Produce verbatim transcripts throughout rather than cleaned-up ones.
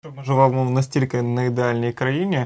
Ми живемо в настільки неідеальній країні,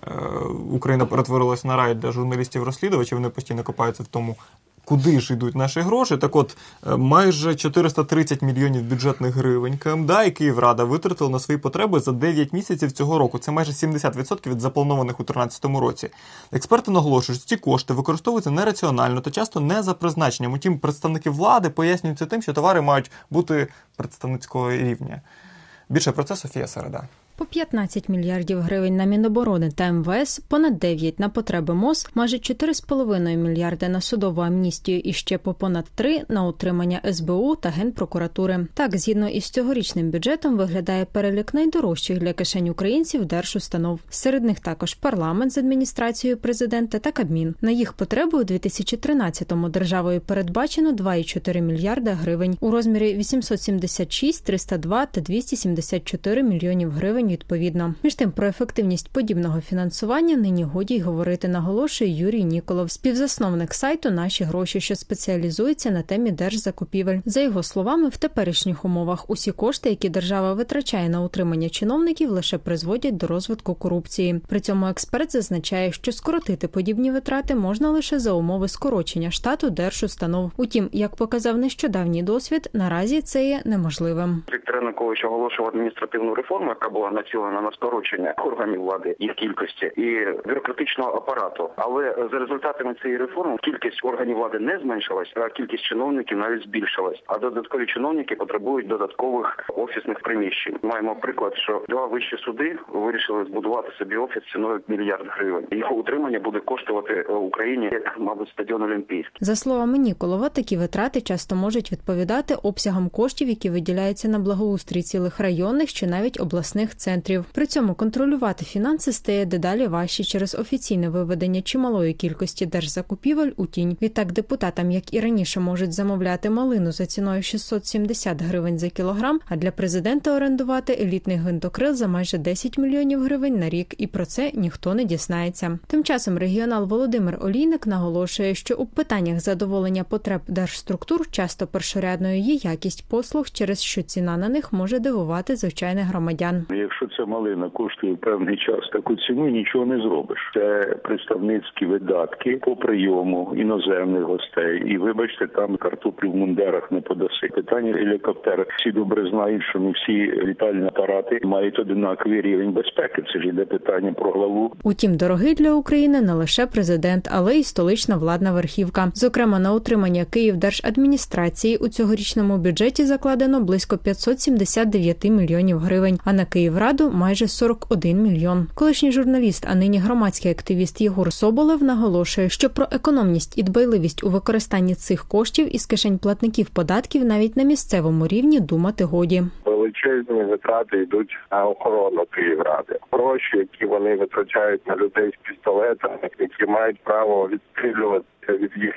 Україна перетворилась на рай для журналістів-розслідувачів, вони постійно копаються в тому, куди ж йдуть наші гроші. Так от, майже чотириста тридцять мільйонів бюджетних гривень КМДА і Київрада витратили на свої потреби за дев'ять місяців цього року. Це майже сімдесят відсотків від запланованих у тринадцятому році. Експерти наголошують, що ці кошти використовуються нераціонально та часто не за призначенням. Утім, представники влади пояснюють це тим, що товари мають бути представницького рівня. Більше про це Софія Середа. По п'ятнадцять мільярдів гривень на Міноборони та ем ве ес, понад дев'ять на потреби МОЗ, майже чотири з половиною мільярди на судову амністію і ще по понад три на утримання ес бе у та Генпрокуратури. Так, згідно із цьогорічним бюджетом, виглядає перелік найдорожчих для кишень українців держустанов. Серед них також парламент з адміністрацією президента та Кабмін. На їх потреби у дві тисячі тринадцятому державою передбачено два цілих чотири мільярда гривень у розмірі вісімсот сімдесят шість, триста два та двісті сімдесят чотири мільйонів гривень відповідно. Між тим, про ефективність подібного фінансування нині годі й говорити, наголошує Юрій Ніколов, співзасновник сайту «Наші гроші», що спеціалізується на темі держзакупівель. За його словами, в теперішніх умовах усі кошти, які держава витрачає на утримання чиновників, лише призводять до розвитку корупції. При цьому експерт зазначає, що скоротити подібні витрати можна лише за умови скорочення штату держустанов. Утім, як показав нещодавній досвід, наразі це є неможливим. Віктор Янукович оголошував адміністративну реформу, яка була націлена на скорочення органів влади, їх кількості і бюрократичного апарату. Але за результатами цієї реформи кількість органів влади не зменшилась, а кількість чиновників навіть збільшилась. А додаткові чиновники потребують додаткових офісних приміщень. Маємо приклад, що два вищі суди вирішили збудувати собі офіс ціною мільярд гривень. Його утримання буде коштувати Україні, як, мабуть, стадіон Олімпійський. За словами Ніколова, такі витрати часто можуть відповідати обсягам коштів, які виділяються на благоустрій цілих районних чи навіть обласних центрів. При цьому контролювати фінанси стає дедалі важче через офіційне виведення чималої кількості держзакупівель у тінь. Відтак депутатам, як і раніше, можуть замовляти малину за ціною шістсот сімдесят гривень за кілограм, а для президента орендувати елітний гвинтокрил за майже десять мільйонів гривень на рік. І про це ніхто не дізнається. Тим часом регіонал Володимир Олійник наголошує, що у питаннях задоволення потреб держструктур часто першорядною є якість послуг, через що ціна на них може дивувати звичайних громадян. Якщо ця малина коштує певний час таку ціну, нічого не зробиш. Це представницькі видатки по прийому іноземних гостей. І, вибачте, там картоплю в мундерах не подаси. Питання гелікоптера. Всі добре знають, що не всі літальні апарати мають одинаковий рівень безпеки. Це ж йде питання про главу. Утім, дорогий для України не лише президент, але й столична владна верхівка. Зокрема, на утримання Київдержадміністрації у цьогорічному бюджеті закладено близько п'ятсот сімдесят дев'ять мільйонів гривень, а на Київраду майже сорок один мільйон. Колишній журналіст, а нині громадський активіст Єгор Соболев наголошує, що про економність і дбайливість у використанні цих коштів із кишень платників податків навіть на місцевому рівні думати годі. Величезні витрати йдуть на охорону Київради. Гроші, які вони витрачають на людей з пістолетами, які мають право відстрілювати від їх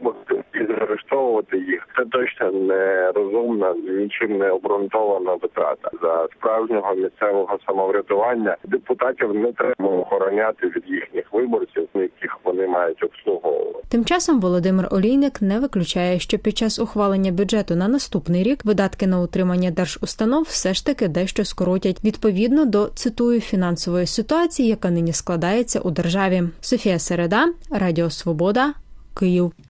і заарештовувати їх. Це точно нерозумна, нічим не обґрунтована витрата. За справжнього місцевого самоврядування депутатів не треба охороняти від їхніх виборців, яких вони мають обслуговувати. Тим часом Володимир Олійник не виключає, що під час ухвалення бюджету на наступний рік видатки на утримання держустанов все ж таки дещо скоротять, відповідно до, цитую, фінансової ситуації, яка нині складається у державі. Софія Середа, Радіо Свобода, Київ.